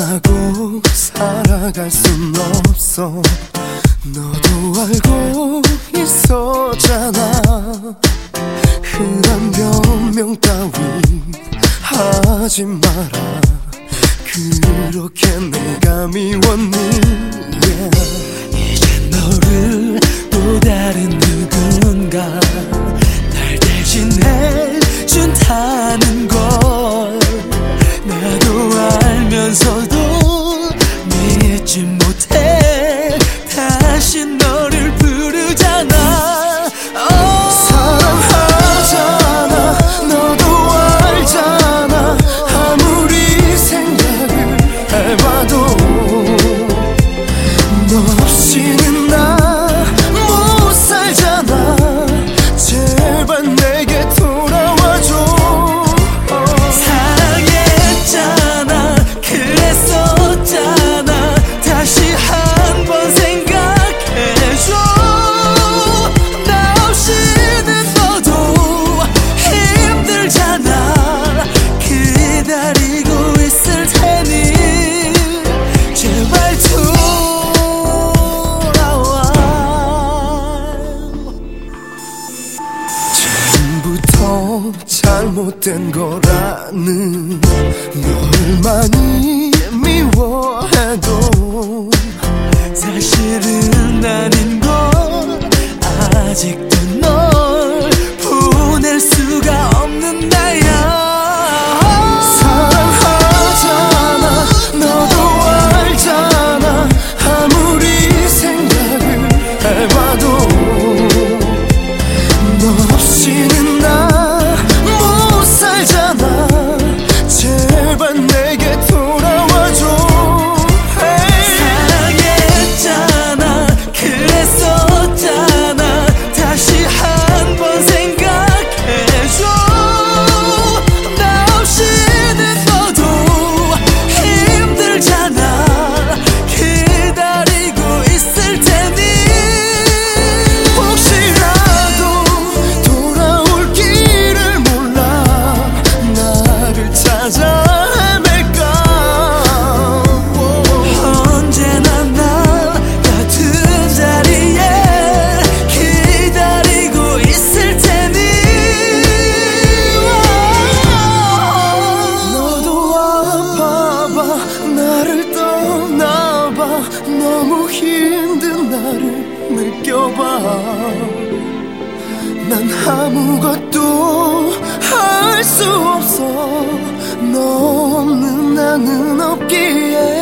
하고 살아갈 순 없어. 너도 알고 있었잖아. 흔한 변명 따위 하지 마라. 그렇게 내가 미웠니? 이제 너를 또 다른 누군가 날 대신해준다는 걸 나도 알면서도 믿지 못해 다시 너를 부르잖아. 사랑하잖아. 너도 알잖아. 아무리 생각을 해봐도 너 없이는 나 못 살잖아. 제발 내게 돌아와줘. 사랑했잖아. 그랬었잖아. 다시 한번 생각해줘. 나 없이는 너도 힘들잖아. 기다리고 있을 테니 제발 돌아와. 처음부터 잘못된 거라는 널 많이 미워해도 사실은 아닌 건 아직도 널 보낼 수가 없는 나야. 사랑하잖아. 너도 알잖아. 아무리 생각을 해봐도 너 없이는 나 못 살잖아. 제발 내게 돌아와줘. 사랑했잖아. 그랬었잖아. 다시 한번 생각해줘. 나 없이는 너도 힘들잖아. 기다리고 있을 테니 혹시라도 돌아올 길을 몰라 나를 찾아 헤맬까. 언제나 날 같은 자리에 기다리고 있을 테니. 너도 아파봐. 나를 떠나봐. 너무 힘든 나를 느껴봐. 난 아무것도 할 수 없어. 너 없는 나는 없기에.